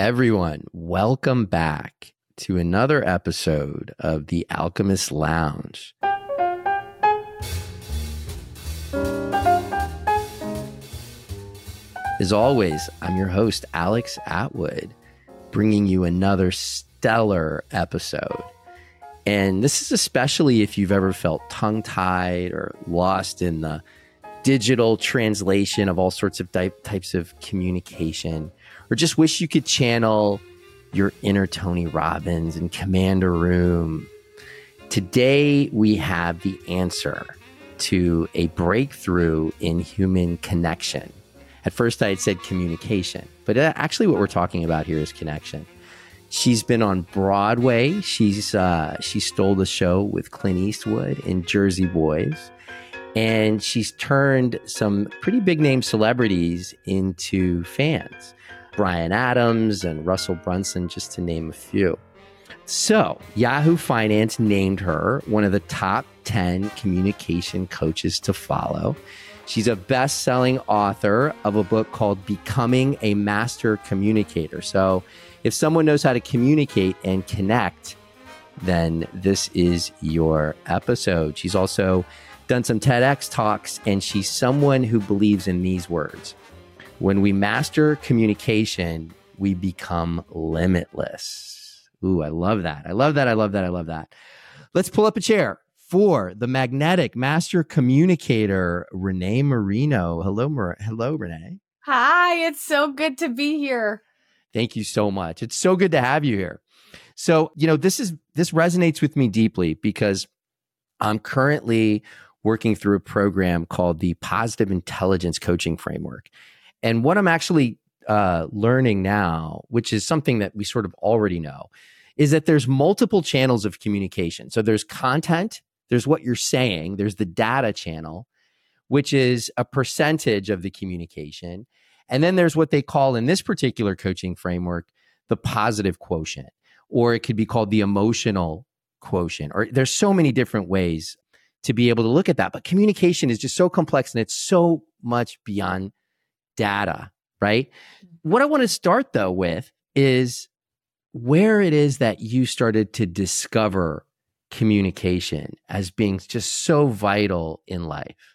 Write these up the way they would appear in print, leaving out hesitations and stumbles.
Everyone, welcome back to another episode of The Alchemist Lounge. As always, I'm your host, Alex Atwood, bringing you another stellar episode. And this is especially if you've ever felt tongue-tied or lost in the digital translation of all sorts of types of communication, or just wish you could channel your inner Tony Robbins and command a room. Today, we have the answer to a breakthrough in human connection. At first, I had said communication, but actually what we're talking about here is connection. She's been on Broadway. She stole the show with Clint Eastwood in Jersey Boys. And she's turned some pretty big name celebrities into fans. Bryan Adams and Russell Brunson, just to name a few. So Yahoo Finance named her one of the top 10 communication coaches to follow. She's a best-selling author of a book called Becoming a Master Communicator. So if someone knows how to communicate and connect, then this is your episode. She's also done some TEDx talks, and she's someone who believes in these words. When we master communication, we become limitless. Ooh, I love that. I love that. I love that. I love that. Let's pull up a chair for the magnetic master communicator, Renee Marino. Hello, Renee. Hi, it's so good to be here. Thank you so much. It's so good to have you here. So, this resonates with me deeply because I'm currently working through a program called the Positive Intelligence Coaching Framework. And what I'm actually learning now, which is something that we sort of already know, is that there's multiple channels of communication. So there's content, there's what you're saying, there's the data channel, which is a percentage of the communication. And then there's what they call in this particular coaching framework, the positive quotient, or it could be called the emotional quotient, or there's so many different ways to be able to look at that. But communication is just so complex and it's so much beyond data, right? What I want to start though with is where it is that you started to discover communication as being just so vital in life.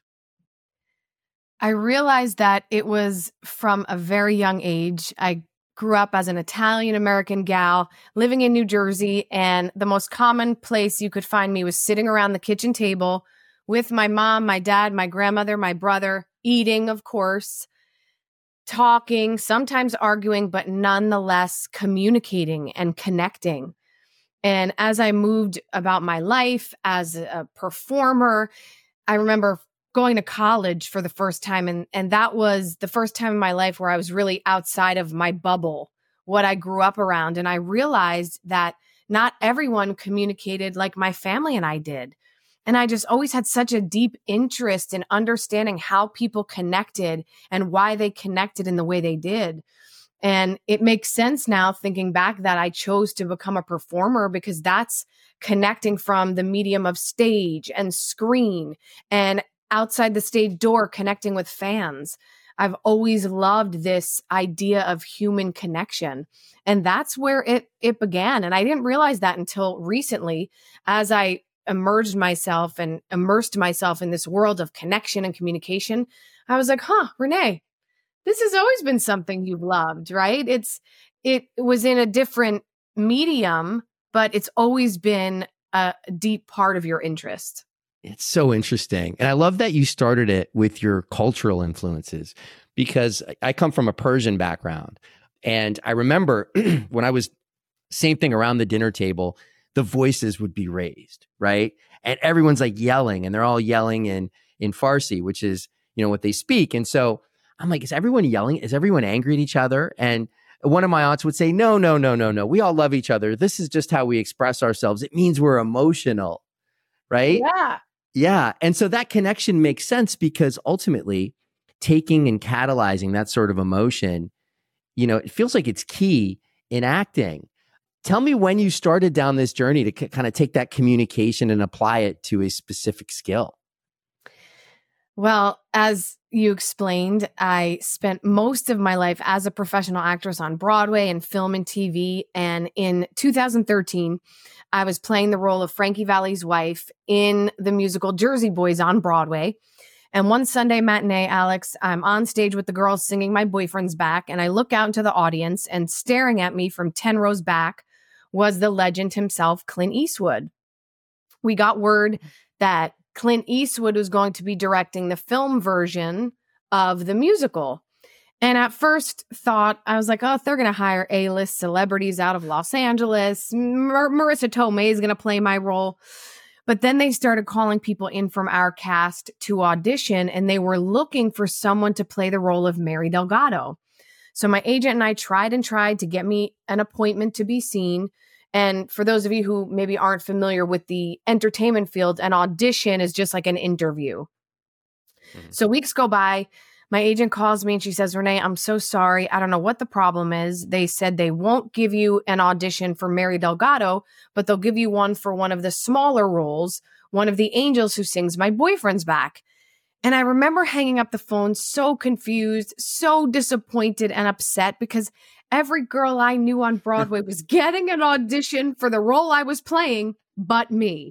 I realized that it was from a very young age. I grew up as an Italian-American gal living in New Jersey, and the most common place you could find me was sitting around the kitchen table with my mom, my dad, my grandmother, my brother, eating, of course, talking, sometimes arguing, but nonetheless communicating and connecting. And as I moved about my life as a performer, I remember going to college for the first time. And that was the first time in my life where I was really outside of my bubble, what I grew up around. And I realized that not everyone communicated like my family and I did. And I just always had such a deep interest in understanding how people connected and why they connected in the way they did. And it makes sense now thinking back that I chose to become a performer because that's connecting from the medium of stage and screen and outside the stage door, connecting with fans. I've always loved this idea of human connection. And that's where it began. And I didn't realize that until recently as I immersed myself in this world of connection and communication. I was like, Renee, this has always been something you've loved, right? It was in a different medium, but it's always been a deep part of your interest. It's so interesting. And I love that you started it with your cultural influences because I come from a Persian background. And I remember when I was, same thing around the dinner table, the voices would be raised, right? And everyone's like yelling and they're all yelling in Farsi, which is, what they speak. And so I'm like, is everyone yelling? Is everyone angry at each other? And one of my aunts would say, no. We all love each other. This is just how we express ourselves. It means we're emotional, right? Yeah. Yeah. And so that connection makes sense because ultimately taking and catalyzing that sort of emotion, it feels like it's key in acting. Tell me when you started down this journey to kind of take that communication and apply it to a specific skill. Well, as you explained, I spent most of my life as a professional actress on Broadway and film and TV. And in 2013, I was playing the role of Frankie Valli's wife in the musical Jersey Boys on Broadway. And one Sunday matinee, Alex, I'm on stage with the girls singing My Boyfriend's Back, and I look out into the audience, and staring at me from 10 rows back was the legend himself, Clint Eastwood. We got word that Clint Eastwood was going to be directing the film version of the musical. And at first thought, I was like, oh, they're going to hire A-list celebrities out of Los Angeles. Marissa Tomei is going to play my role. But then they started calling people in from our cast to audition, and they were looking for someone to play the role of Mary Delgado. So my agent and I tried to get me an appointment to be seen. And for those of you who maybe aren't familiar with the entertainment field, an audition is just like an interview. Mm-hmm. So weeks go by. My agent calls me and she says, Renee, I'm so sorry. I don't know what the problem is. They said they won't give you an audition for Mary Delgado, but they'll give you one for one of the smaller roles, one of the angels who sings My Boyfriend's Back. And I remember hanging up the phone so confused, so disappointed and upset because every girl I knew on Broadway was getting an audition for the role I was playing, but me.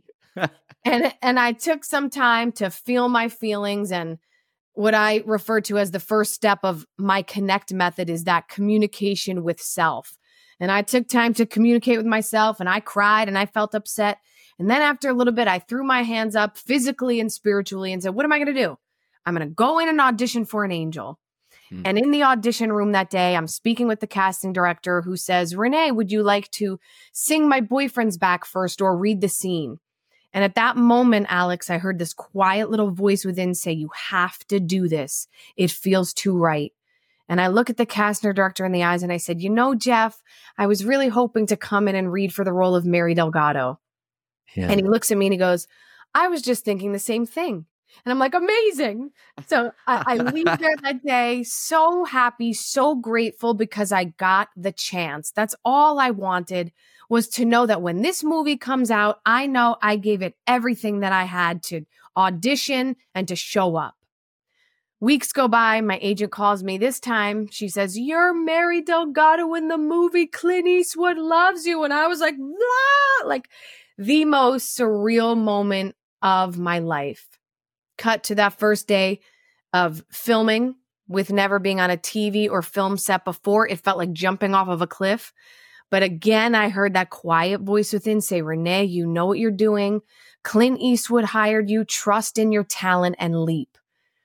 And I took some time to feel my feelings, and what I refer to as the first step of my Connect method is that communication with self. And I took time to communicate with myself, and I cried and I felt upset. And then after a little bit, I threw my hands up physically and spiritually and said, what am I going to do? I'm going to go in and audition for an angel. And in the audition room that day, I'm speaking with the casting director who says, Renee, would you like to sing My Boyfriend's Back first or read the scene? And at that moment, Alex, I heard this quiet little voice within say, you have to do this. It feels too right. And I look at the casting director in the eyes and I said, you know, Jeff, I was really hoping to come in and read for the role of Mary Delgado. Yeah. And he looks at me and he goes, I was just thinking the same thing. And I'm like, amazing. So I leave there that day so happy, so grateful because I got the chance. That's all I wanted, was to know that when this movie comes out, I know I gave it everything that I had to audition and to show up. Weeks go by. My agent calls me. This time she says, you're Mary Delgado in the movie. Clint Eastwood loves you. And I was like, blah, like the most surreal moment of my life. Cut to that first day of filming with never being on a TV or film set before. It felt like jumping off of a cliff. But again, I heard that quiet voice within say, Renee, you know what you're doing. Clint Eastwood hired you. Trust in your talent and leap.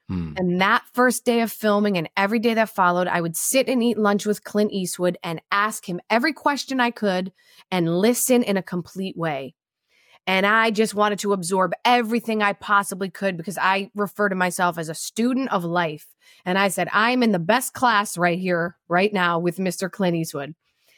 And that first day of filming and every day that followed, I would sit and eat lunch with Clint Eastwood and ask him every question I could and listen in a complete way. And I just wanted to absorb everything I possibly could because I refer to myself as a student of life. And I said, I'm in the best class right here, right now with Mr. Clint Eastwood.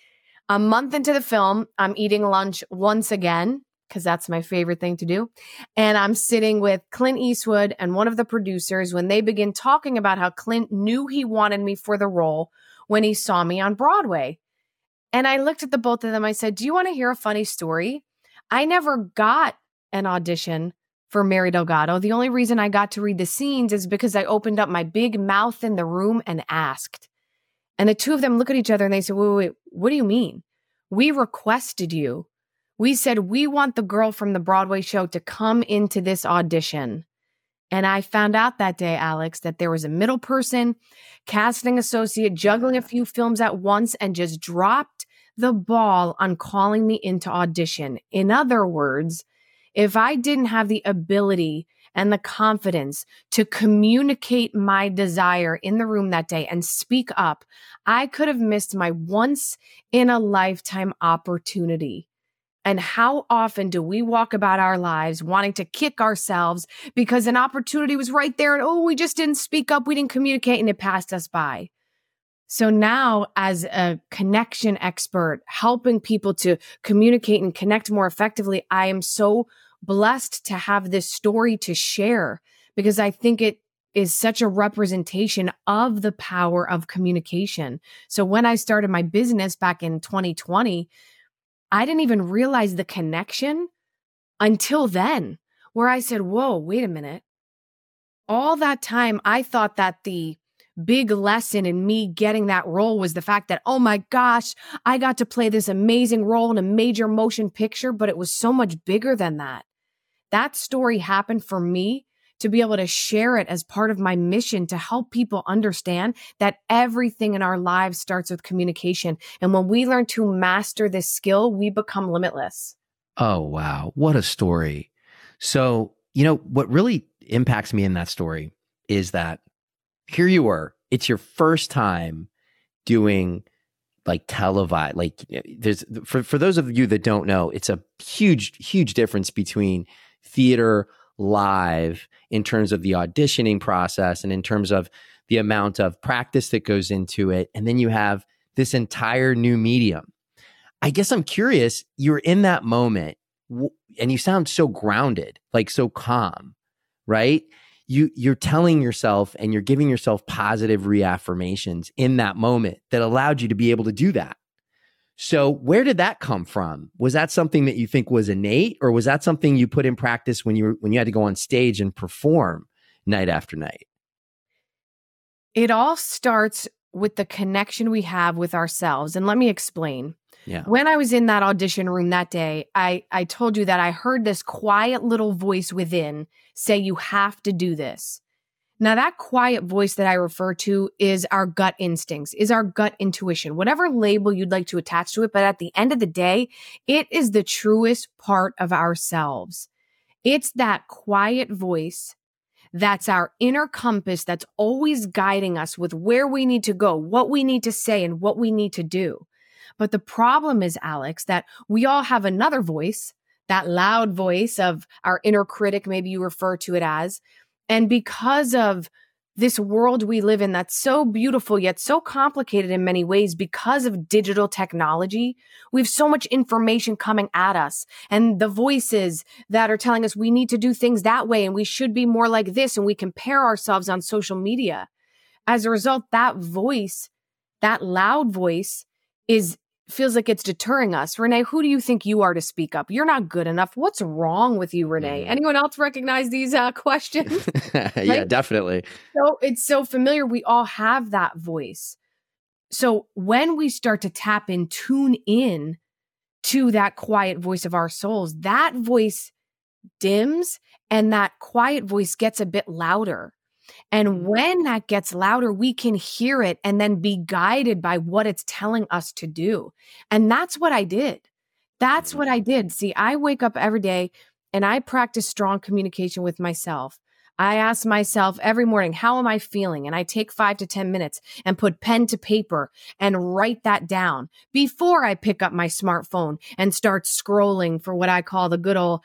A month into the film, I'm eating lunch once again, because that's my favorite thing to do. And I'm sitting with Clint Eastwood and one of the producers when they begin talking about how Clint knew he wanted me for the role when he saw me on Broadway. And I looked at the both of them. I said, do you want to hear a funny story? I never got an audition for Mary Delgado. The only reason I got to read the scenes is because I opened up my big mouth in the room and asked. And the two of them look at each other and they say, wait, what do you mean? We requested you. We said, we want the girl from the Broadway show to come into this audition. And I found out that day, Alex, that there was a middle person, casting associate, juggling a few films at once and just dropped the ball on calling me into audition. In other words, if I didn't have the ability and the confidence to communicate my desire in the room that day and speak up, I could have missed my once in a lifetime opportunity. And how often do we walk about our lives wanting to kick ourselves because an opportunity was right there and, we just didn't speak up, we didn't communicate, and it passed us by. So now, as a connection expert, helping people to communicate and connect more effectively, I am so blessed to have this story to share because I think it is such a representation of the power of communication. So when I started my business back in 2020, I didn't even realize the connection until then, where I said, whoa, wait a minute. all that time, I thought that the big lesson in me getting that role was the fact that, oh my gosh, I got to play this amazing role in a major motion picture, but it was so much bigger than that. That story happened for me to be able to share it as part of my mission to help people understand that everything in our lives starts with communication. And when we learn to master this skill, we become limitless. Oh, wow. What a story. So, what really impacts me in that story is that here you were, it's your first time doing like televised, like there's, for those of you that don't know, it's a huge difference between theater live in terms of the auditioning process and in terms of the amount of practice that goes into it. And then you have this entire new medium. I guess I'm curious, you're in that moment and you sound so grounded, like so calm, right? You're telling yourself and you're giving yourself positive reaffirmations in that moment that allowed you to be able to do that. So where did that come from? Was that something that you think was innate, or was that something you put in practice when you had to go on stage and perform night after night? It all starts with the connection we have with ourselves. And let me explain. Yeah. When I was in that audition room that day, I told you that I heard this quiet little voice within say, you have to do this. Now, that quiet voice that I refer to is our gut instincts, is our gut intuition, whatever label you'd like to attach to it. But at the end of the day, it is the truest part of ourselves. It's that quiet voice that's our inner compass that's always guiding us with where we need to go, what we need to say, and what we need to do. But the problem is, Alex, that we all have another voice, that loud voice of our inner critic, maybe you refer to it as. And because of this world we live in that's so beautiful yet so complicated in many ways because of digital technology, we have so much information coming at us, and the voices that are telling us we need to do things that way and we should be more like this, and we compare ourselves on social media. As a result, that voice, that loud voice, feels like it's deterring us. Renee, who do you think you are to speak up? You're not good enough. What's wrong with you, Renee? Anyone else recognize these questions? Yeah, definitely. So it's so familiar. We all have that voice. So when we start to tap in, tune in to that quiet voice of our souls, that voice dims and that quiet voice gets a bit louder. And when that gets louder, we can hear it and then be guided by what it's telling us to do. And that's what I did. That's what I did. See, I wake up every day and I practice strong communication with myself. I ask myself every morning, how am I feeling? And I take 5 to 10 minutes and put pen to paper and write that down before I pick up my smartphone and start scrolling for what I call the good old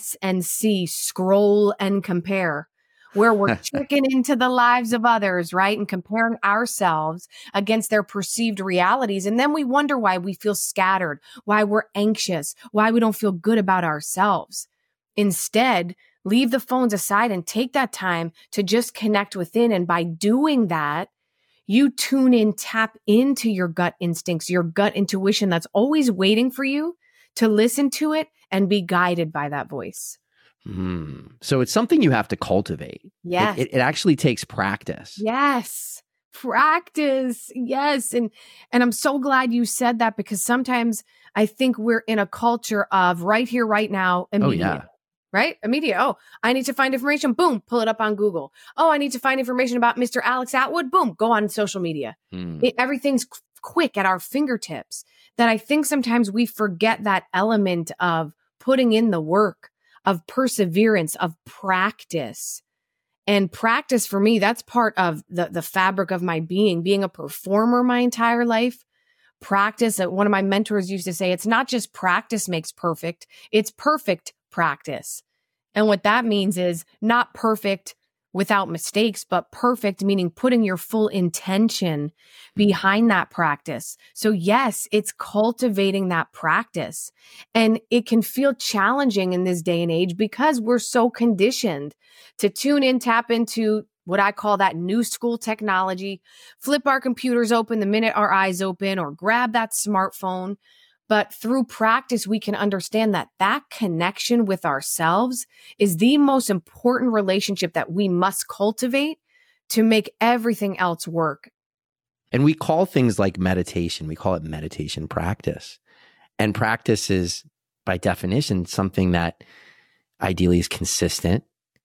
S&C, scroll and compare, where we're checking into the lives of others, right? And comparing ourselves against their perceived realities. And then we wonder why we feel scattered, why we're anxious, why we don't feel good about ourselves. Instead, leave the phones aside and take that time to just connect within. And by doing that, you tune in, tap into your gut instincts, your gut intuition that's always waiting for you to listen to it and be guided by that voice. So it's something you have to cultivate. Yes. It actually takes practice. Yes. Practice. Yes. And I'm so glad you said that, because sometimes I think we're in a culture of right here, right now, immediate. Oh, yeah. Right? Immediate. Oh, I need to find information. Boom. Pull it up on Google. Oh, I need to find information about Mr. Alex Atwood. Boom. Go on social media. Everything's quick at our fingertips, that I think sometimes we forget that element of putting in the work, of perseverance, of practice. And practice for me, that's part of the fabric of my being a performer my entire life. Practice, one of my mentors used to say, it's not just practice makes perfect, it's perfect practice. And what that means is not perfect without mistakes, but perfect meaning putting your full intention behind that practice. So yes, it's cultivating that practice. And it can feel challenging in this day and age because we're so conditioned to tune in, tap into what I call that new school technology, flip our computers open the minute our eyes open, or grab that smartphone. But through practice, we can understand that that connection with ourselves is the most important relationship that we must cultivate to make everything else work. And we call things like meditation, we call it meditation practice. And practice is, by definition, something that ideally is consistent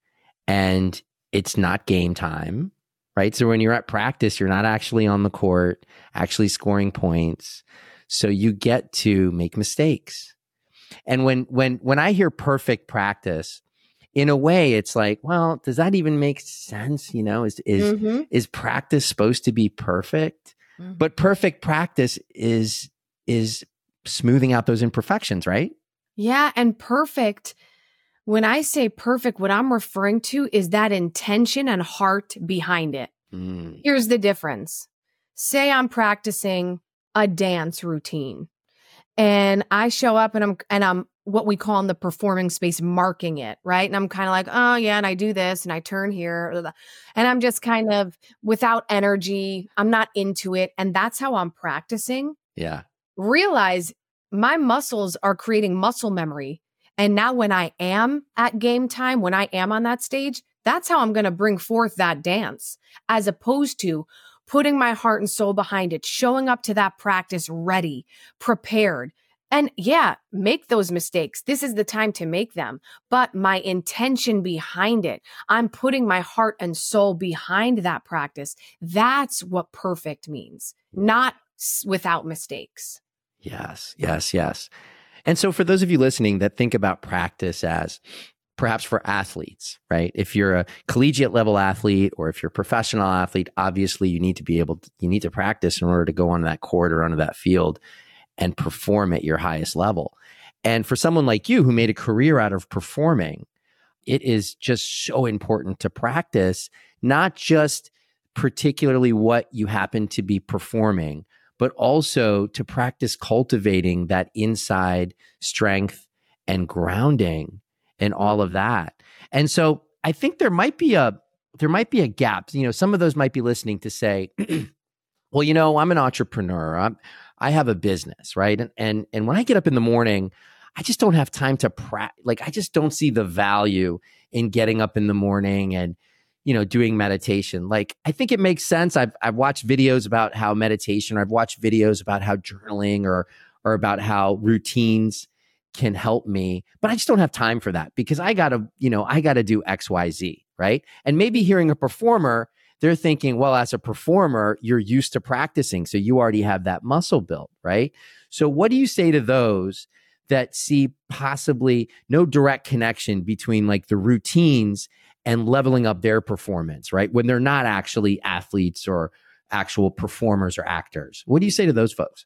and it's not game time, right? So when you're at practice, you're not actually on the court, actually scoring points. So you get to make mistakes. And when I hear perfect practice, in a way, it's like, well, does that even make sense? You know, is practice supposed to be perfect? Mm-hmm. But perfect practice is smoothing out those imperfections, right? Yeah, and perfect. When I say perfect, what I'm referring to is that intention and heart behind it. Here's the difference. Say I'm practicing a dance routine and I show up and I'm what we call in the performing space marking it, right? And I'm kind of like, oh yeah, and I do this and I turn here and I'm just kind of without energy. I'm not into it. And that's how I'm practicing. Yeah. Realize my muscles are creating muscle memory. And now when I am at game time, when I am on that stage, that's how I'm going to bring forth that dance, as opposed to putting my heart and soul behind it, showing up to that practice ready, prepared. And yeah, make those mistakes. This is the time to make them. But my intention behind it, I'm putting my heart and soul behind that practice. That's what perfect means, not without mistakes. Yes, yes, yes. And so for those of you listening that think about practice as perhaps for athletes, right? If you're a collegiate level athlete or if you're a professional athlete, obviously you need to practice in order to go on that court or onto that field and perform at your highest level. And for someone like you who made a career out of performing, it is just so important to practice, not just particularly what you happen to be performing, but also to practice cultivating that inside strength and grounding and all of that. And so I think there might be a gap. You know, some of those might be listening to say, well, you know, I'm an entrepreneur. I have a business, right? And when I get up in the morning, I just don't have time to practice. Like, I just don't see the value in getting up in the morning and, you know, doing meditation. Like, I think it makes sense. I've watched videos about how meditation, or I've watched videos about how journaling or about how routines can help me, but I just don't have time for that because I gotta do X, Y, Z, right? And maybe hearing a performer, they're thinking, well, as a performer, you're used to practicing. So you already have that muscle built, right? So what do you say to those that see possibly no direct connection between like the routines and leveling up their performance, right? When they're not actually athletes or actual performers or actors. What do you say to those folks?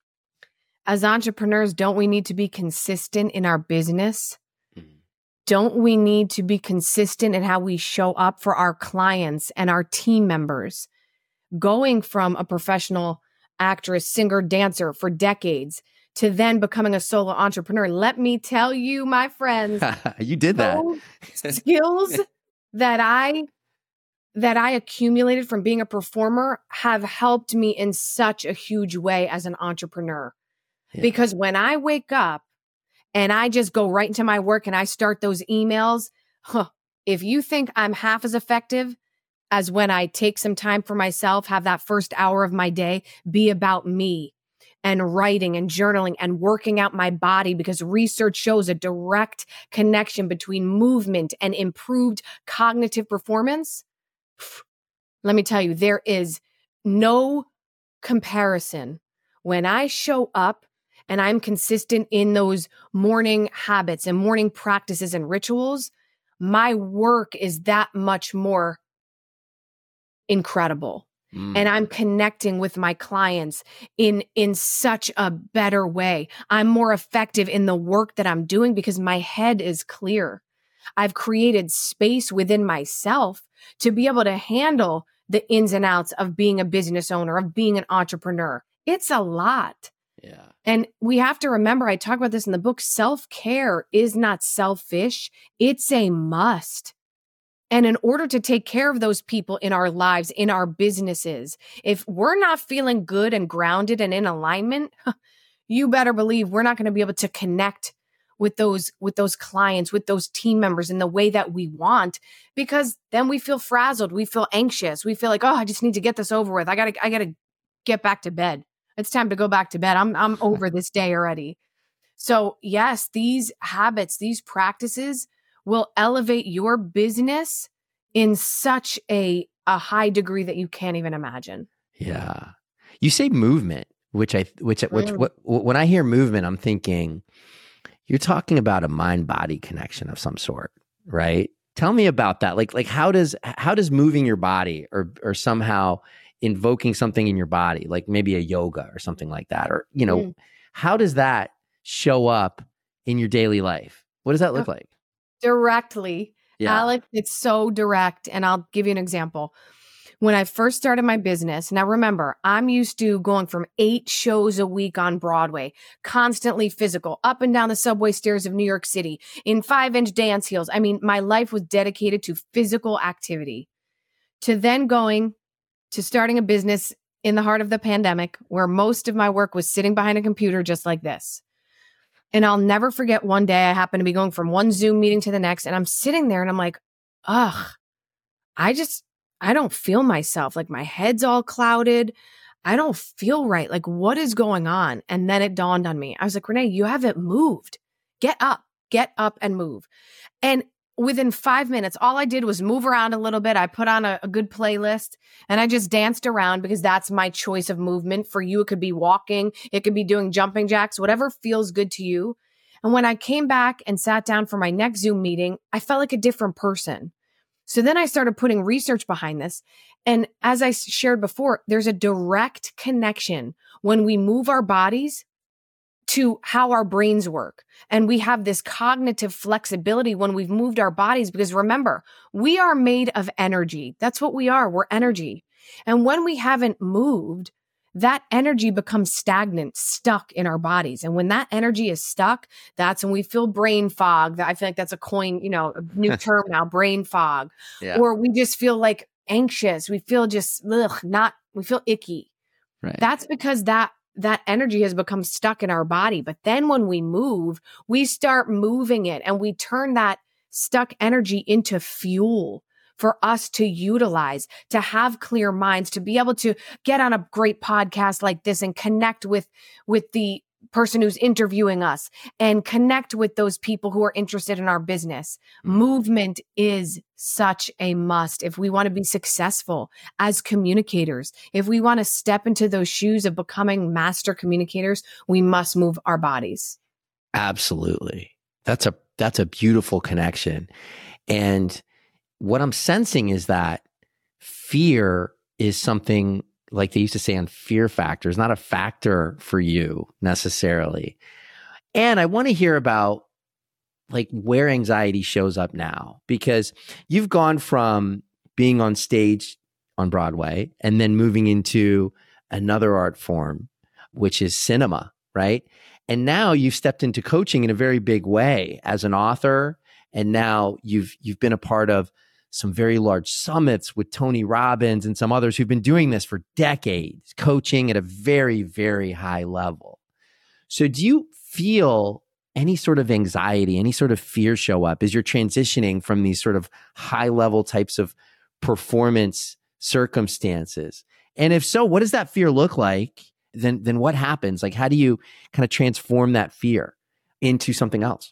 As entrepreneurs, don't we need to be consistent in our business? Don't we need to be consistent in how we show up for our clients and our team members? Going from a professional actress, singer, dancer for decades to then becoming a solo entrepreneur. Let me tell you, my friends, you did that. Skills that I accumulated from being a performer have helped me in such a huge way as an entrepreneur. Yeah. Because when I wake up and I just go right into my work and I start those emails, if you think I'm half as effective as when I take some time for myself, have that first hour of my day be about me and writing and journaling and working out my body, because research shows a direct connection between movement and improved cognitive performance. Let me tell you, there is no comparison. When I show up and I'm consistent in those morning habits and morning practices and rituals, my work is that much more incredible. And I'm connecting with my clients in such a better way. I'm more effective in the work that I'm doing because my head is clear. I've created space within myself to be able to handle the ins and outs of being a business owner, of being an entrepreneur. It's a lot. Yeah. And we have to remember, I talk about this in the book, self-care is not selfish. It's a must. And in order to take care of those people in our lives, in our businesses, if we're not feeling good and grounded and in alignment, you better believe we're not going to be able to connect with those clients, with those team members in the way that we want, because then we feel frazzled. We feel anxious. We feel like, oh, I just need to get this over with. I gotta get back to bed. It's time to go back to bed. I'm over this day already. So yes, these habits, these practices will elevate your business in such a high degree that you can't even imagine. Yeah. You say movement, which when I hear movement, I'm thinking you're talking about a mind-body connection of some sort, right? Tell me about that. Like how does moving your body or somehow invoking something in your body, like maybe a yoga or something like that, or how does that show up in your daily life? What does that look like? Directly. Yeah. Alex, it's so direct. And I'll give you an example. When I first started my business, now remember, I'm used to going from 8 shows a week on Broadway, constantly physical, up and down the subway stairs of New York City, in 5-inch dance heels. I mean, my life was dedicated to physical activity. To then going to starting a business in the heart of the pandemic, where most of my work was sitting behind a computer just like this. And I'll never forget one day I happened to be going from one Zoom meeting to the next, and I'm sitting there and I'm like, ugh, I don't feel myself. Like my head's all clouded. I don't feel right. Like what is going on? And then it dawned on me. I was like, Renee, you haven't moved. Get up and move. And within 5 minutes, all I did was move around a little bit. I put on a good playlist and I just danced around because that's my choice of movement. For you, it could be walking. It could be doing jumping jacks, whatever feels good to you. And when I came back and sat down for my next Zoom meeting, I felt like a different person. So then I started putting research behind this. And as I shared before, there's a direct connection when we move our bodies to how our brains work. And we have this cognitive flexibility when we've moved our bodies, because remember, we are made of energy. That's what we are. We're energy. And when we haven't moved, that energy becomes stagnant, stuck in our bodies. And when that energy is stuck, that's when we feel brain fog. I feel like that's a new term now, brain fog. Yeah. Or we just feel like anxious. We feel just, we feel icky. Right. That's because that energy has become stuck in our body. But then when we move, we start moving it and we turn that stuck energy into fuel for us to utilize, to have clear minds, to be able to get on a great podcast like this and connect with the person who's interviewing us and connect with those people who are interested in our business. Movement is such a must if we want to be successful as communicators. If we want to step into those shoes of becoming master communicators, we must move our bodies. Absolutely. That's a beautiful connection. And what I'm sensing is that fear is something, like they used to say on Fear Factor, is not a factor for you necessarily. And I want to hear about like where anxiety shows up now, because you've gone from being on stage on Broadway and then moving into another art form, which is cinema, right? And now you've stepped into coaching in a very big way as an author. And now you've been a part of some very large summits with Tony Robbins and some others who've been doing this for decades, coaching at a very, very high level. So do you feel any sort of anxiety, any sort of fear show up as you're transitioning from these sort of high level types of performance circumstances? And if so, what does that fear look like? Then what happens? Like, how do you kind of transform that fear into something else?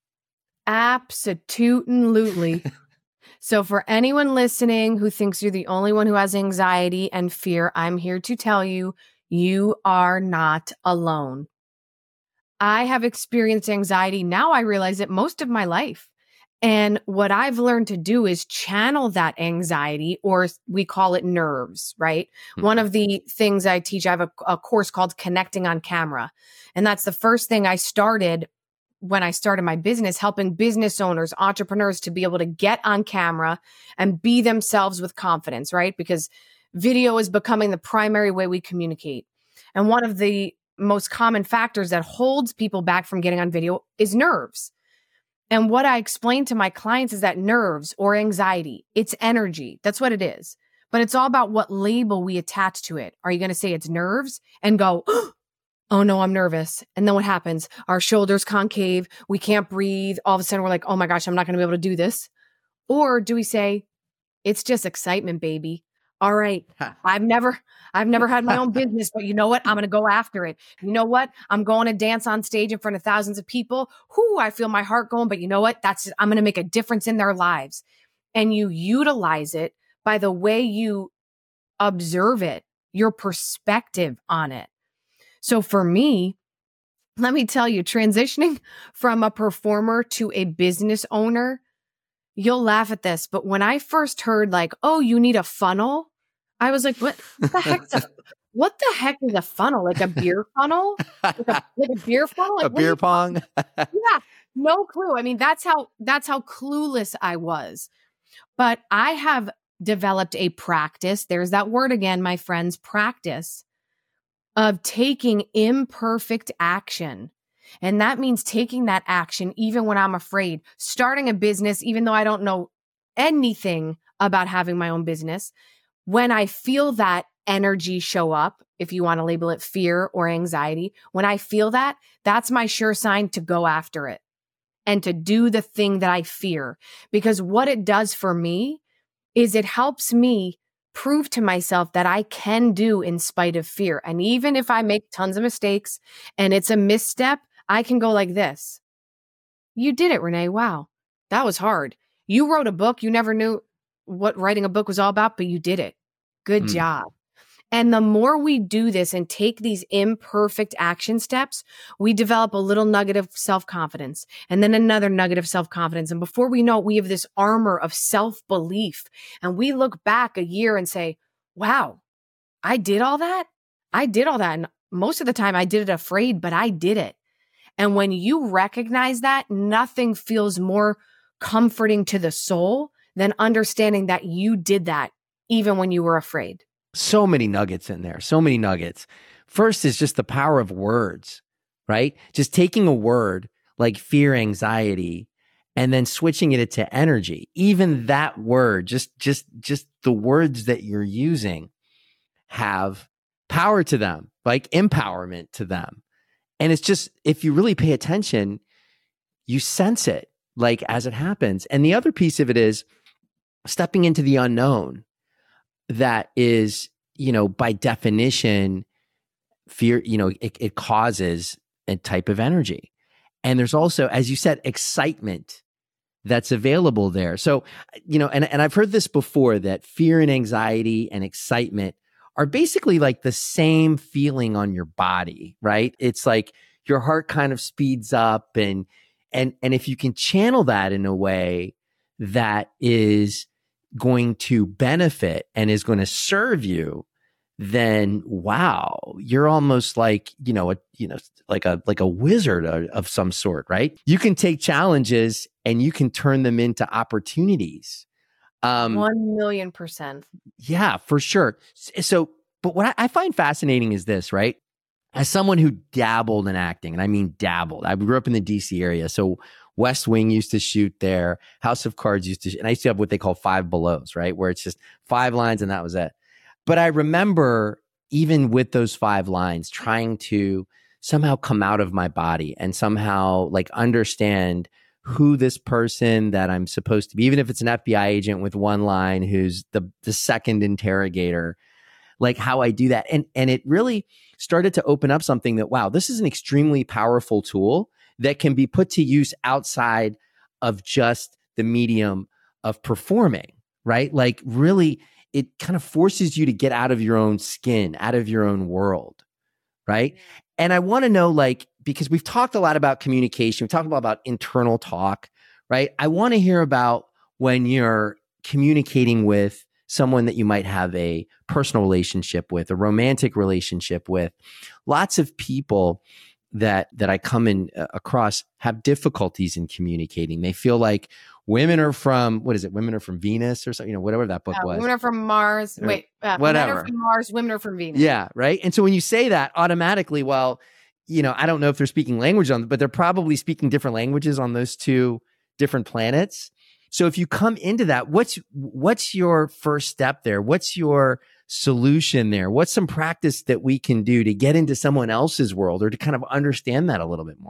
Absolutely. So for anyone listening who thinks you're the only one who has anxiety and fear, I'm here to tell you, you are not alone. I have experienced anxiety. Now I realize it most of my life. And what I've learned to do is channel that anxiety, or we call it nerves, right? Mm-hmm. One of the things I teach, I have a course called Connecting on Camera. And that's the first thing I started when I started my business, helping business owners, entrepreneurs to be able to get on camera and be themselves with confidence, right? Because video is becoming the primary way we communicate. And one of the most common factors that holds people back from getting on video is nerves. And what I explain to my clients is that nerves or anxiety, it's energy. That's what it is. But it's all about what label we attach to it. Are you going to say it's nerves and go, oh no, I'm nervous. And then what happens? Our shoulders concave. We can't breathe. All of a sudden we're like, oh my gosh, I'm not going to be able to do this. Or do we say, it's just excitement, baby. All right. I've never had my own business, but you know what? I'm going to go after it. You know what? I'm going to dance on stage in front of thousands of people. Whoo, I feel my heart going, but you know what? I'm going to make a difference in their lives. And you utilize it by the way you observe it, your perspective on it. So for me, let me tell you, transitioning from a performer to a business owner, you'll laugh at this, but when I first heard like, oh, you need a funnel, I was like, what the heck is a funnel? Like a beer funnel? Like a beer funnel? Like, a beer pong? Yeah, no clue. I mean, that's how clueless I was. But I have developed a practice. There's that word again, my friends, practice of taking imperfect action. And that means taking that action even when I'm afraid, starting a business, even though I don't know anything about having my own business. When I feel that energy show up, if you want to label it fear or anxiety, when I feel that, that's my sure sign to go after it and to do the thing that I fear. Because what it does for me is it helps me prove to myself that I can do in spite of fear. And even if I make tons of mistakes and it's a misstep, I can go like this. You did it, Renee. Wow. That was hard. You wrote a book. You never knew what writing a book was all about, but you did it. Good job. And the more we do this and take these imperfect action steps, we develop a little nugget of self-confidence and then another nugget of self-confidence. And before we know it, we have this armor of self-belief. And we look back a year and say, wow, I did all that. I did all that. And most of the time I did it afraid, but I did it. And when you recognize that, nothing feels more comforting to the soul than understanding that you did that even when you were afraid. So many nuggets in there. So many nuggets. First is just the power of words, right? Just taking a word like fear, anxiety, and then switching it to energy. Even that word, just the words that you're using have power to them, like empowerment to them. And it's just, if you really pay attention, you sense it like as it happens. And the other piece of it is stepping into the unknown. That is, by definition, fear, it causes a type of energy. And there's also, as you said, excitement that's available there. So, and I've heard this before, that fear and anxiety and excitement are basically like the same feeling on your body, right? It's like your heart kind of speeds up and if you can channel that in a way that is going to benefit and is going to serve you, then wow, you're almost like, like a wizard of some sort, right? You can take challenges and you can turn them into opportunities. 1,000,000%. Yeah, for sure. So, but what I find fascinating is this, right? As someone who dabbled in acting, and I mean dabbled, I grew up in the DC area. So West Wing used to shoot there. House of Cards used to, and I used to have what they call 5 belows, right? Where it's just 5 lines and that was it. But I remember even with those 5 lines, trying to somehow come out of my body and somehow like understand who this person that I'm supposed to be, even if it's an FBI agent with 1 line, who's the second interrogator, like how I do that. And it really started to open up something that, wow, this is an extremely powerful tool that can be put to use outside of just the medium of performing, right? Like really, it kind of forces you to get out of your own skin, out of your own world, right? And I want to know, like, because we've talked a lot about communication, we talked about internal talk, right? I want to hear about when you're communicating with someone that you might have a personal relationship with, a romantic relationship with. Lots of people that I come in across have difficulties in communicating. They feel like women are from, what is it? Women are from Venus or something, whatever that book was. Women are from Mars. Wait, whatever. Men are from Mars, women are from Venus. Yeah, right. And so when you say that, automatically, well, I don't know if they're speaking language but they're probably speaking different languages on those 2 different planets. So if you come into that, what's your first step there? What's your solution there? What's some practice that we can do to get into someone else's world or to kind of understand that a little bit more?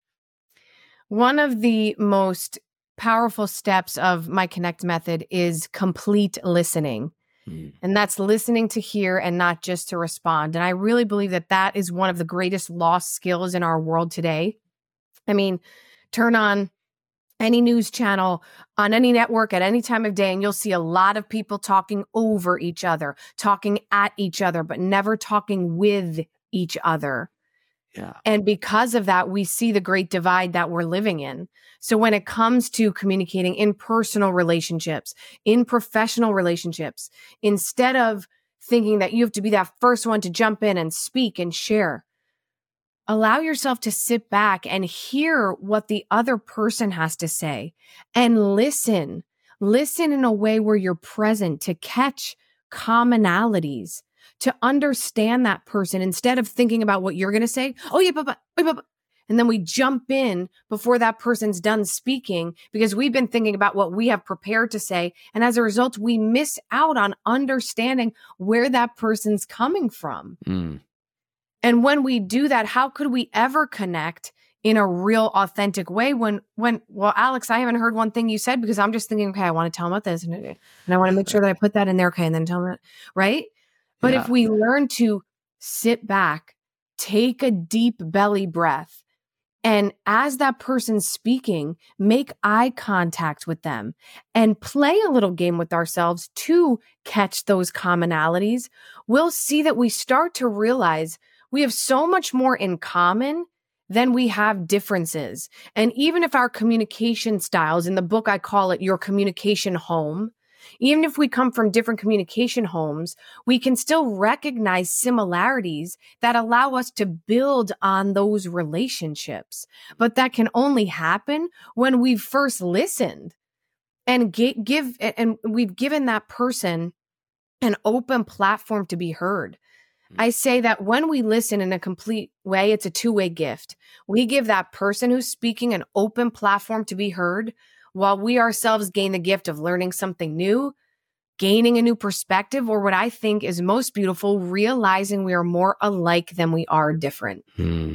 One of the most powerful steps of my Connect method is complete listening. And that's listening to hear and not just to respond. And I really believe that that is one of the greatest lost skills in our world today. I mean, turn on any news channel on any network at any time of day, and you'll see a lot of people talking over each other, talking at each other, but never talking with each other. Yeah. And because of that, we see the great divide that we're living in. So when it comes to communicating in personal relationships, in professional relationships, instead of thinking that you have to be that first one to jump in and speak and share, allow yourself to sit back and hear what the other person has to say and listen. Listen in a way where you're present to catch commonalities, to understand that person instead of thinking about what you're going to say. Oh yeah, but. And then we jump in before that person's done speaking because we've been thinking about what we have prepared to say. And as a result, we miss out on understanding where that person's coming from. And when we do that, how could we ever connect in a real authentic way well, Alex, I haven't heard one thing you said because I'm just thinking, okay, I want to tell them about this and I want to make sure that I put that in there. Okay. And then tell them, right? But if we learn to sit back, take a deep belly breath, and as that person's speaking, make eye contact with them and play a little game with ourselves to catch those commonalities, we'll see that we start to realize we have so much more in common than we have differences. And even if our communication styles, in the book, I call it your communication home, even if we come from different communication homes, we can still recognize similarities that allow us to build on those relationships. But that can only happen when we've first listened and we've given that person an open platform to be heard. I say that when we listen in a complete way, it's a two-way gift. We give that person who's speaking an open platform to be heard, while we ourselves gain the gift of learning something new, gaining a new perspective, or what I think is most beautiful, realizing we are more alike than we are different.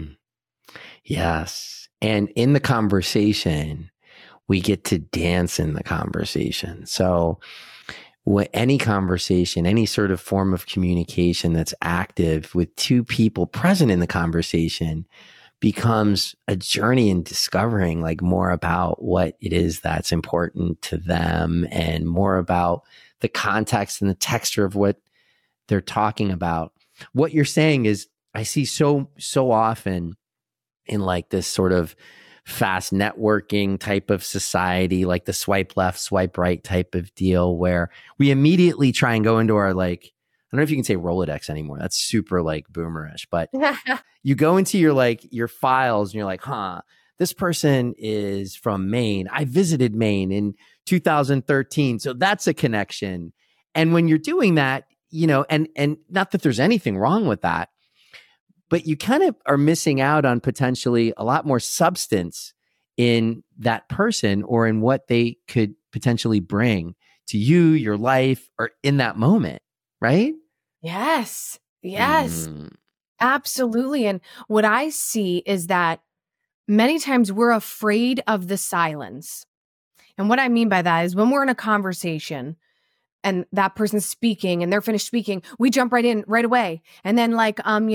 Yes. And in the conversation, we get to dance in the conversation. So any conversation, any sort of form of communication that's active with two people present in the conversation becomes a journey in discovering like more about what it is that's important to them and more about the context and the texture of what they're talking about. What you're saying is I see so often in like this sort of fast networking type of society, like the swipe left, swipe right type of deal where we immediately try and go into our like, I don't know if you can say Rolodex anymore. That's super like boomerish, but you go into your files and you're like, this person is from Maine. I visited Maine in 2013. So that's a connection. And when you're doing that, and not that there's anything wrong with that, but you kind of are missing out on potentially a lot more substance in that person or in what they could potentially bring to you, your life, or in that moment. Right? Yes. Absolutely. And what I see is that many times we're afraid of the silence. And what I mean by that is when we're in a conversation and that person's speaking and they're finished speaking, we jump right in right away. And then and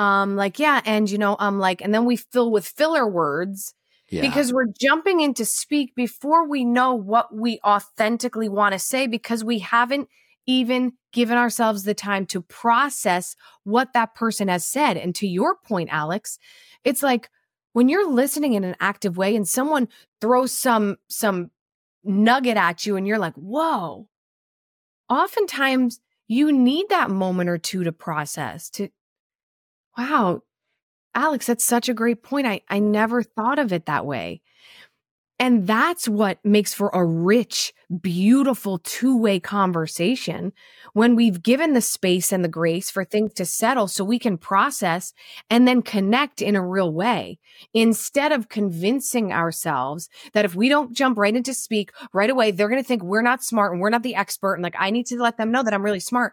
then we fill with filler words. Yeah. Because we're jumping in to speak before we know what we authentically want to say because we haven't even given ourselves the time to process what that person has said. And to your point, Alex, it's like when you're listening in an active way and someone throws some nugget at you and you're like, whoa, oftentimes you need that moment or two to process wow, Alex, that's such a great point. I never thought of it that way. And that's what makes for a rich, beautiful two-way conversation when we've given the space and the grace for things to settle so we can process and then connect in a real way instead of convincing ourselves that if we don't jump right into speak right away, they're going to think we're not smart and we're not the expert. And like, I need to let them know that I'm really smart.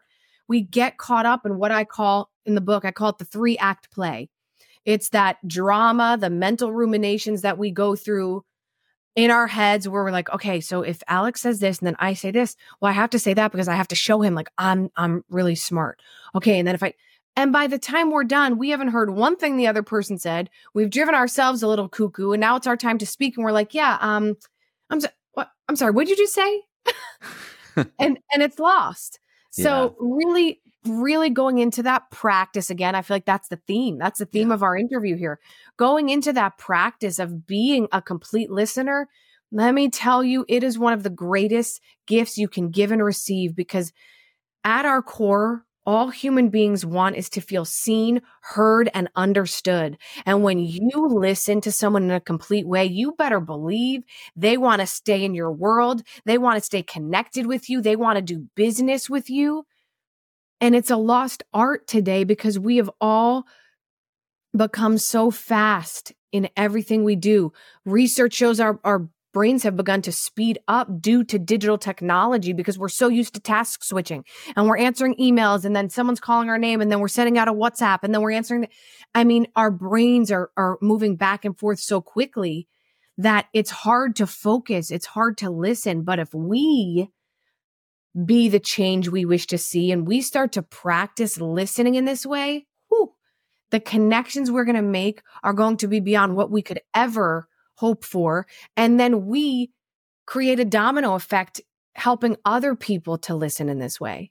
we get caught up in what I call in the book, I call it the 3-act play. It's that drama, the mental ruminations that we go through in our heads where we're like, okay, so if Alex says this and then I say this, well, I have to say that because I have to show him like I'm really smart. Okay. And then and by the time we're done, we haven't heard one thing the other person said. We've driven ourselves a little cuckoo, and now it's our time to speak. And we're like, yeah, I'm sorry. What did you just say? and it's lost. So really, really going into that practice again, I feel like that's the theme. That's the theme of our interview here. Going into that practice of being a complete listener, let me tell you, it is one of the greatest gifts you can give and receive, because at our core, all human beings want is to feel seen, heard, and understood. And when you listen to someone in a complete way, you better believe they want to stay in your world. They want to stay connected with you. They want to do business with you. And it's a lost art today because we have all become so fast in everything we do. Research shows our brains have begun to speed up due to digital technology because we're so used to task switching, and we're answering emails, and then someone's calling our name, and then we're sending out a WhatsApp, and then we're answering. Our brains are moving back and forth so quickly that it's hard to focus. It's hard to listen. But if we be the change we wish to see and we start to practice listening in this way, the connections we're going to make are going to be beyond what we could ever hope for. And then we create a domino effect, helping other people to listen in this way.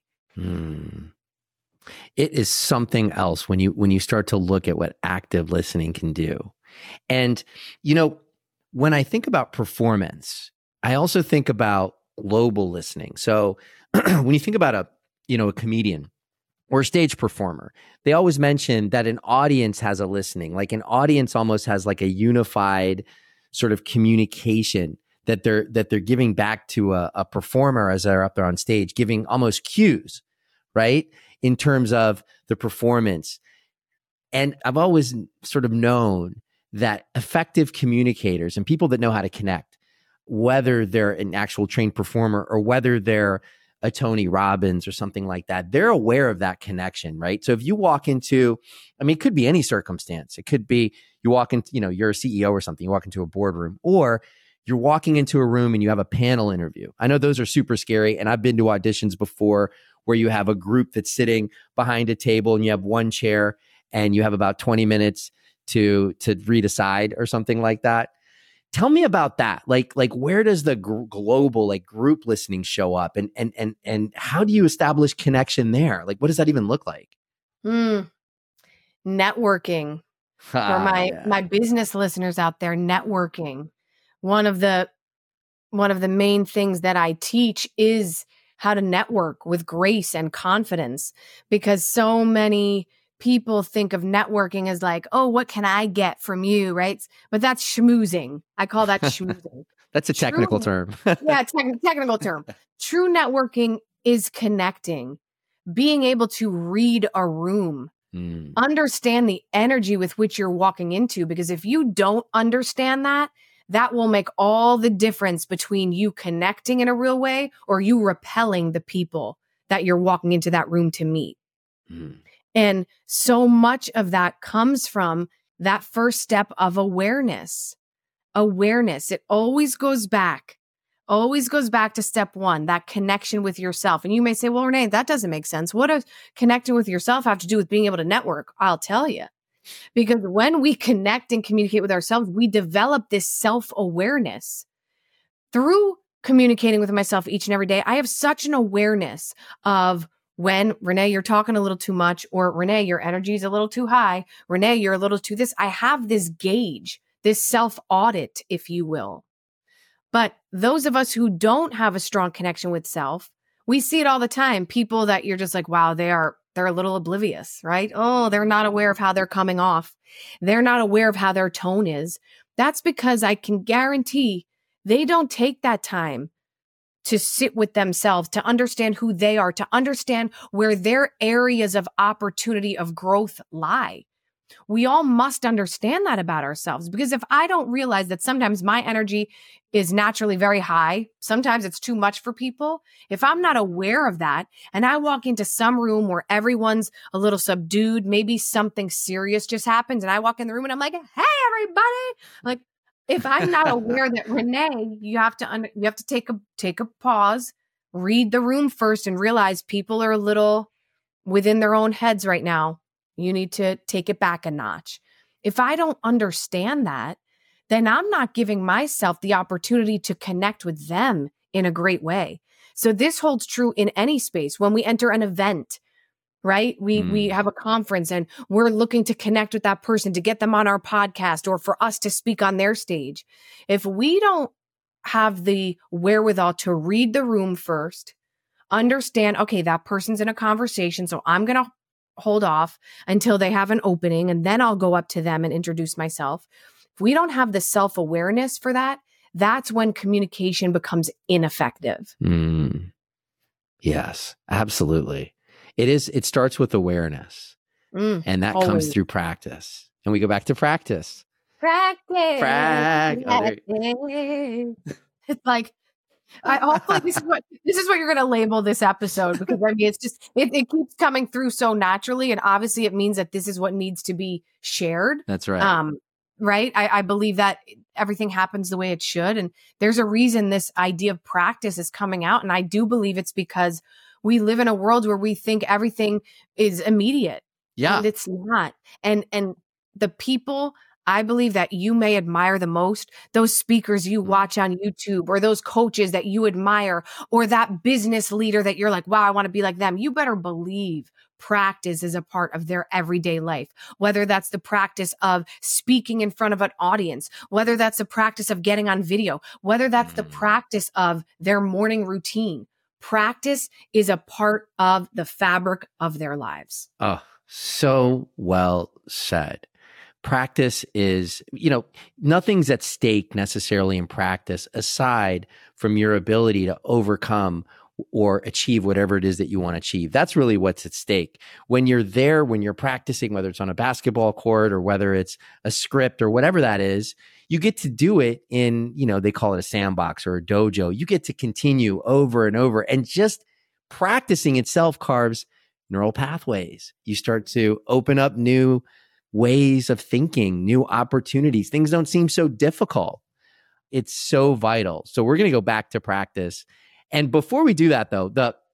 It is something else when you start to look at what active listening can do. And, when I think about performance, I also think about global listening. So when you think about a comedian or a stage performer, they always mention that an audience has a listening, like an audience almost has like a unified sort of communication that they're giving back to a performer as they're up there on stage, giving almost cues, right? In terms of the performance. And I've always sort of known that effective communicators and people that know how to connect, whether they're an actual trained performer or whether they're a Tony Robbins or something like that, they're aware of that connection, right? So if you walk into, it could be any circumstance. It could be you walk into, you're a CEO or something, you walk into a boardroom, or you're walking into a room and you have a panel interview. I know those are super scary. And I've been to auditions before where you have a group that's sitting behind a table and you have one chair and you have about 20 minutes to read a side or something like that. Tell me about that. Like where does the global group listening show up, and how do you establish connection there? Like, what does that even look like? Networking. For my business listeners out there, networking. One of the main things that I teach is how to network with grace and confidence, because so many people think of networking as like, oh, what can I get from you, right? But that's schmoozing. I call that schmoozing. That's a technical term. Technical term. True networking is connecting, being able to read a room, understand the energy with which you're walking into, because if you don't understand that, that will make all the difference between you connecting in a real way or you repelling the people that you're walking into that room to meet. And so much of that comes from that first step of awareness. Awareness. It always goes back to step one, that connection with yourself. And you may say, well, Renee, that doesn't make sense. What does connecting with yourself have to do with being able to network? I'll tell you. Because when we connect and communicate with ourselves, we develop this self-awareness. Through communicating with myself each and every day, I have such an awareness of when, Renee, you're talking a little too much, or Renee, your energy is a little too high. Renee, you're a little too this. I have this gauge, this self-audit, if you will. But those of us who don't have a strong connection with self, we see it all the time. People that you're just like, wow, they're a little oblivious, right? Oh, they're not aware of how they're coming off. They're not aware of how their tone is. That's because I can guarantee they don't take that time to sit with themselves, to understand who they are, to understand where their areas of opportunity of growth lie. we all must understand that about ourselves, because if I don't realize that sometimes my energy is naturally very high, sometimes it's too much for people. If I'm not aware of that and I walk into some room where everyone's a little subdued, maybe something serious just happens and I walk in the room and I'm like, hey, everybody. Like, if I'm not aware that, Renee, you have to take a pause, read the room first and realize people are a little within their own heads right now. You need to take it back a notch. If I don't understand that, then I'm not giving myself the opportunity to connect with them in a great way. So this holds true in any space. When we enter an event, right? We have a conference and we're looking to connect with that person to get them on our podcast or for us to speak on their stage. If we don't have the wherewithal to read the room first, understand, okay, that person's in a conversation, so I'm going to hold off until they have an opening and then I'll go up to them and introduce myself. If we don't have the self-awareness for that, that's when communication becomes ineffective. Yes, absolutely. It starts with awareness and that comes through practice. And we go back to practice. Practice. It's like, hopefully this is what you're going to label this episode, because I mean, it's just, it keeps coming through so naturally. And obviously it means that this is what needs to be shared. That's right. Right. I believe that everything happens the way it should. And there's a reason this idea of practice is coming out. And I do believe it's because we live in a world where we think everything is immediate. Yeah. And it's not. And the people I believe that you may admire the most, those speakers you watch on YouTube, or those coaches that you admire, or that business leader that you're like, wow, I want to be like them. You better believe practice is a part of their everyday life, whether that's the practice of speaking in front of an audience, whether that's the practice of getting on video, whether that's the practice of their morning routine. Practice is a part of the fabric of their lives. Oh, so well said. Practice is, nothing's at stake necessarily in practice aside from your ability to overcome or achieve whatever it is that you want to achieve. That's really what's at stake. When you're there, when you're practicing, whether it's on a basketball court or whether it's a script or whatever that is, you get to do it in, they call it a sandbox or a dojo. You get to continue over and over, and just practicing itself carves neural pathways. You start to open up new ways of thinking, new opportunities. Things don't seem so difficult. It's so vital. So we're going to go back to practice. And before we do that, though,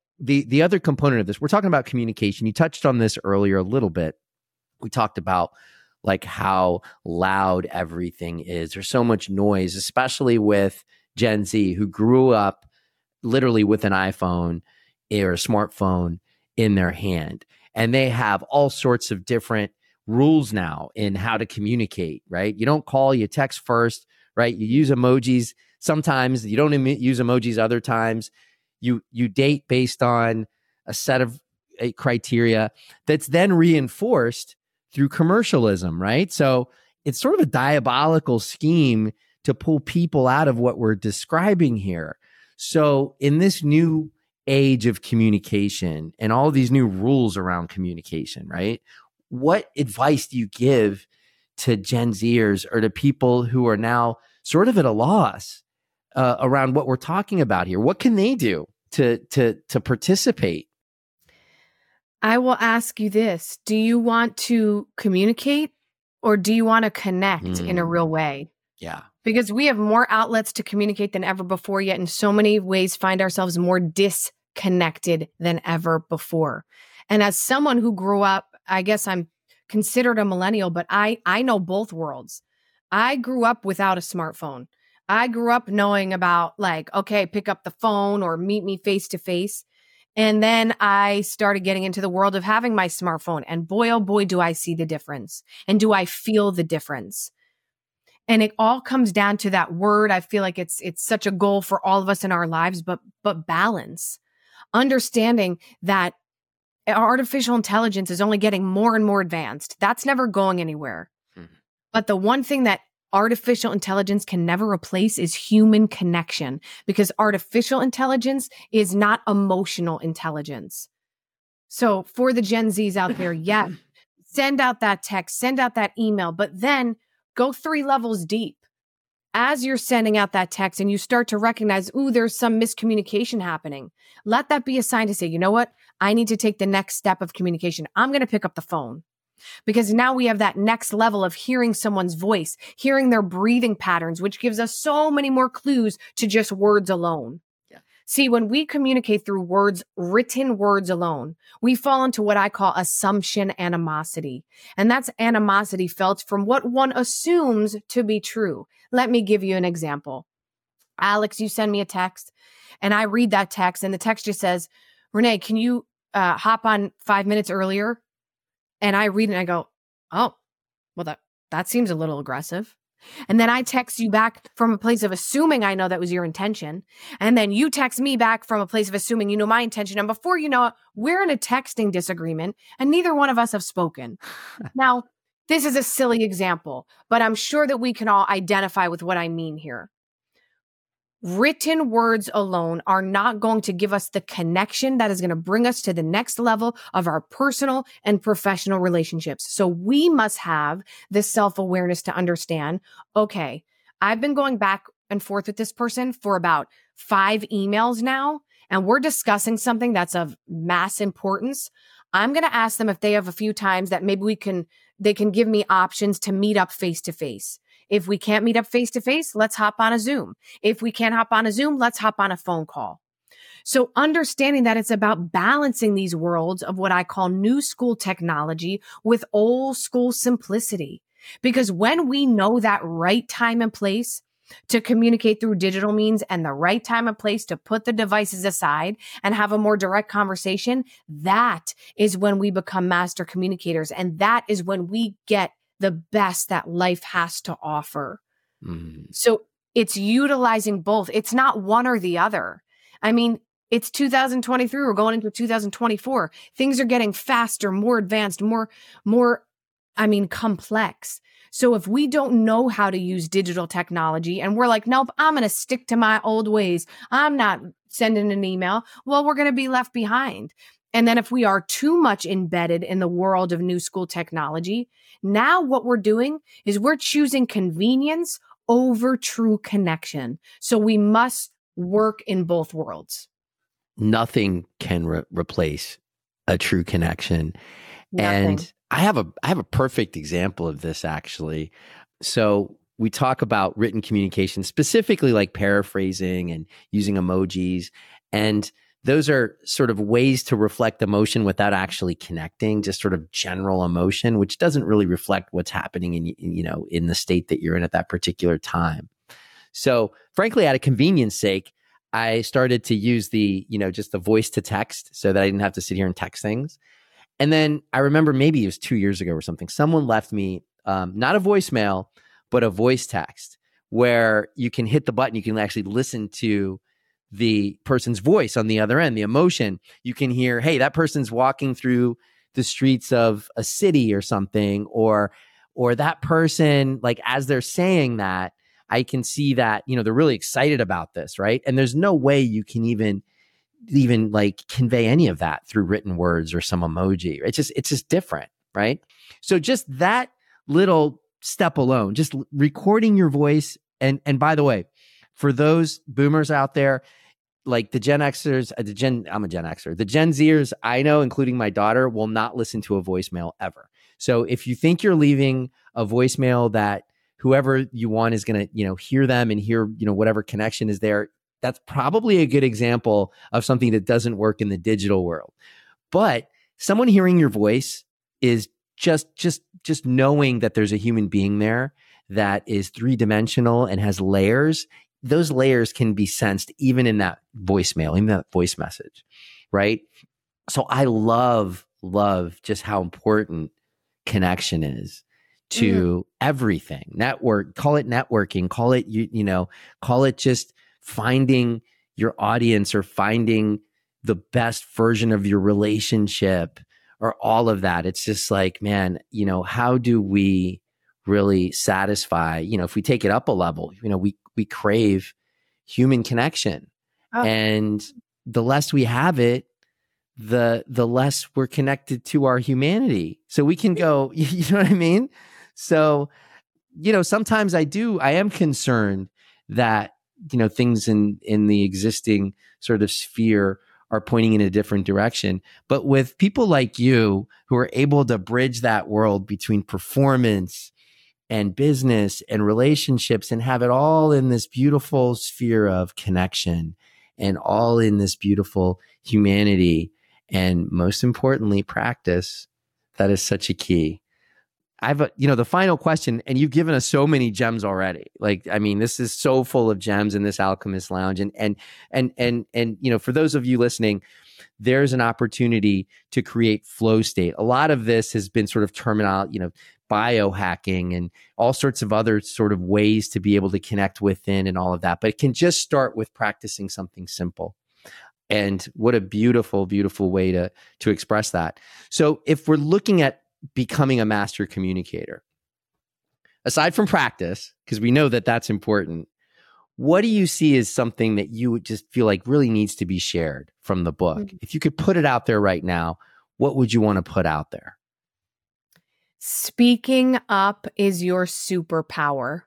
the other component of this, we're talking about communication. You touched on this earlier a little bit. We talked about like how loud everything is. There's so much noise, especially with Gen Z, who grew up literally with an iPhone or a smartphone in their hand. And they have all sorts of different rules now in how to communicate, right? You don't call, you text first, right? You use emojis sometimes, you don't use emojis other times. You date based on a set of criteria that's then reinforced through commercialism, right? So it's sort of a diabolical scheme to pull people out of what we're describing here. So in this new age of communication and all these new rules around communication, right? What advice do you give to Gen Zers or to people who are now sort of at a loss around what we're talking about here? What can they do to participate? I will ask you this. Do you want to communicate, or do you want to connect in a real way? Yeah. Because we have more outlets to communicate than ever before, yet in so many ways find ourselves more disconnected than ever before. And as someone who grew up, I guess I'm considered a millennial, but I know both worlds. I grew up without a smartphone. I grew up knowing about like, okay, pick up the phone or meet me face to face. And then I started getting into the world of having my smartphone. And boy, oh boy, do I see the difference. And do I feel the difference? And it all comes down to that word. I feel like it's such a goal for all of us in our lives, but balance. Understanding that artificial intelligence is only getting more and more advanced. That's never going anywhere. But the one thing that artificial intelligence can never replace is human connection, because artificial intelligence is not emotional intelligence. So for the Gen Zs out there, yes, Send out that text, send out that email, but then go 3 levels deep. As you're sending out that text and you start to recognize, ooh, there's some miscommunication happening, let that be a sign to say, you know what? I need to take the next step of communication. I'm going to pick up the phone. Because now we have that next level of hearing someone's voice, hearing their breathing patterns, which gives us so many more clues to just words alone. See, when we communicate through words, written words alone, we fall into what I call assumption animosity. And that's animosity felt from what one assumes to be true. Let me give you an example. Alex, you send me a text and I read that text and the text just says, Renee, can you hop on 5 minutes earlier? And I read it and I go, oh, well, that seems a little aggressive. And then I text you back from a place of assuming I know that was your intention. And then you text me back from a place of assuming you know my intention. And before you know it, we're in a texting disagreement and neither one of us have spoken. Now, this is a silly example, but I'm sure that we can all identify with what I mean here. Written words alone are not going to give us the connection that is going to bring us to the next level of our personal and professional relationships. So we must have this self-awareness to understand, okay, I've been going back and forth with this person for about 5 emails now, and we're discussing something that's of mass importance. I'm going to ask them if they have a few times that maybe they can give me options to meet up face to face. If we can't meet up face to face, let's hop on a Zoom. If we can't hop on a Zoom, let's hop on a phone call. So understanding that it's about balancing these worlds of what I call new school technology with old school simplicity. Because when we know that right time and place to communicate through digital means and the right time and place to put the devices aside and have a more direct conversation, that is when we become master communicators. And that is when we get the best that life has to offer. So it's utilizing both. It's not one or the other. I mean, it's 2023. We're going into 2024. Things are getting faster, more advanced, more complex. So if we don't know how to use digital technology and we're like, nope, I'm going to stick to my old ways, I'm not sending an email, well, we're going to be left behind. And then if we are too much embedded in the world of new school technology, now what we're doing is we're choosing convenience over true connection. So we must work in both worlds. Nothing can replace a true connection. Nothing. And I have a perfect example of this, actually. So we talk about written communication, specifically like paraphrasing and using emojis. And those are sort of ways to reflect emotion without actually connecting, just sort of general emotion, which doesn't really reflect what's happening in the state that you're in at that particular time. So frankly, out of convenience sake, I started to use just the voice to text so that I didn't have to sit here and text things. And then I remember maybe it was 2 years ago or something, someone left me not a voicemail, but a voice text where you can hit the button, you can actually listen to the person's voice on the other end, the emotion. You can hear, hey, that person's walking through the streets of a city or something, or that person, like as they're saying that, I can see that, they're really excited about this, right? And there's no way you can even like convey any of that through written words or some emoji. It's just different, right? So just that little step alone, just recording your voice. And by the way, for those boomers out there, like the Gen Xers, I'm a Gen Xer. The Gen Zers, I know, including my daughter, will not listen to a voicemail ever. So if you think you're leaving a voicemail that whoever you want is going to, hear them and hear, whatever connection is there, that's probably a good example of something that doesn't work in the digital world. But someone hearing your voice is just knowing that there's a human being there that is 3-dimensional and has layers. Those layers can be sensed even in that voicemail, in that voice message, right? So I love just how important connection is to everything. Call it networking, call it, call it just finding your audience or finding the best version of your relationship or all of that. It's just like, man, how do we really satisfy, if we take it up a level, we crave human connection. And the less we have it, the less we're connected to our humanity. So we can go, you know what I mean? So, sometimes I am concerned that, things in the existing sort of sphere are pointing in a different direction. But with people like you who are able to bridge that world between performance and business and relationships and have it all in this beautiful sphere of connection and all in this beautiful humanity and most importantly, practice, that is such a key. The final question, and you've given us so many gems already. This is so full of gems in this Alchemist Lounge. And for those of you listening, there's an opportunity to create flow state. A lot of this has been sort of terminology, biohacking and all sorts of other sort of ways to be able to connect within and all of that. But it can just start with practicing something simple. And what a beautiful, beautiful way to express that. So if we're looking at becoming a master communicator, aside from practice, because we know that that's important, what do you see as something that you would just feel like really needs to be shared from the book? Mm-hmm. If you could put it out there right now, what would you want to put out there? Speaking up is your superpower.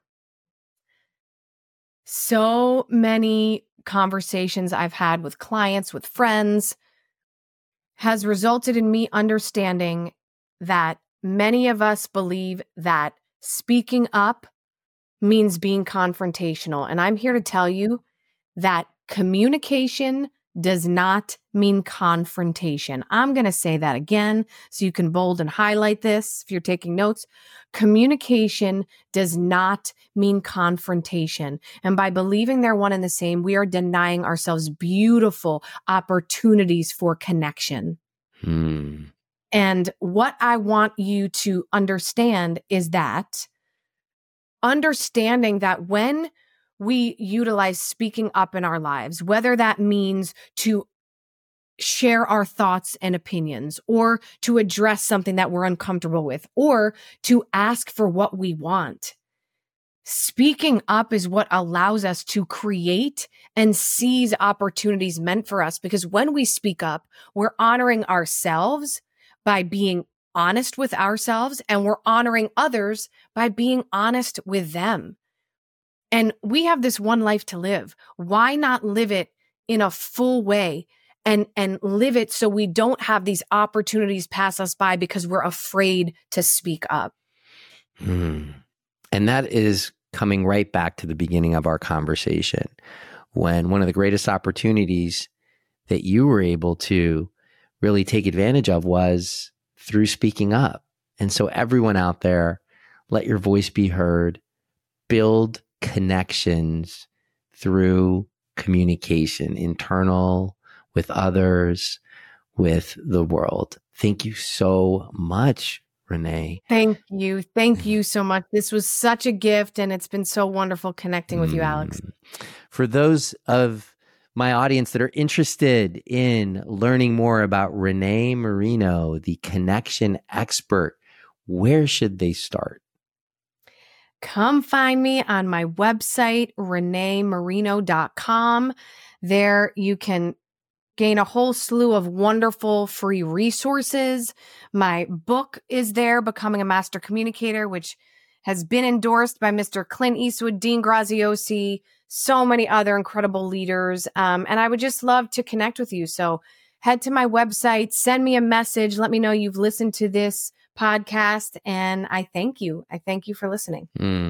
So many conversations I've had with clients, with friends, has resulted in me understanding that many of us believe that speaking up means being confrontational. And I'm here to tell you that communication does not mean confrontation. I'm going to say that again so you can bold and highlight this if you're taking notes. Communication does not mean confrontation. And by believing they're one and the same, we are denying ourselves beautiful opportunities for connection. And what I want you to understand is that understanding that when we utilize speaking up in our lives, whether that means to share our thoughts and opinions or to address something that we're uncomfortable with or to ask for what we want. Speaking up is what allows us to create and seize opportunities meant for us, because when we speak up, we're honoring ourselves by being honest with ourselves, and we're honoring others by being honest with them. And we have this one life to live. Why not live it in a full way and live it so we don't have these opportunities pass us by because we're afraid to speak up? And that is coming right back to the beginning of our conversation, when one of the greatest opportunities that you were able to really take advantage of was through speaking up. And so everyone out there, let your voice be heard, build connections through communication, internal, with others, with the world. Thank you so much, Renee. Thank you. Thank you so much. This was such a gift, and it's been so wonderful connecting with you, Alex. For those of my audience that are interested in learning more about Renee Marino, the connection expert, where should they start? Come find me on my website, reneemarino.com. There you can gain a whole slew of wonderful free resources. My book is there, Becoming a Master Communicator, which has been endorsed by Mr. Clint Eastwood, Dean Graziosi, so many other incredible leaders. And I would just love to connect with you. So head to my website, send me a message. Let me know you've listened to this podcast. And I thank you. I thank you for listening.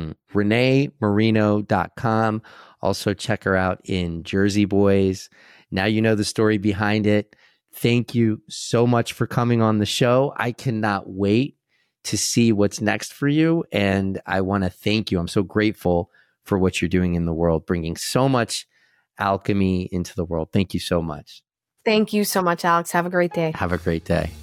ReneeMarino.com. Also check her out in Jersey Boys. Now you know the story behind it. Thank you so much for coming on the show. I cannot wait to see what's next for you. And I want to thank you. I'm so grateful for what you're doing in the world, bringing so much alchemy into the world. Thank you so much. Thank you so much, Alex. Have a great day. Have a great day.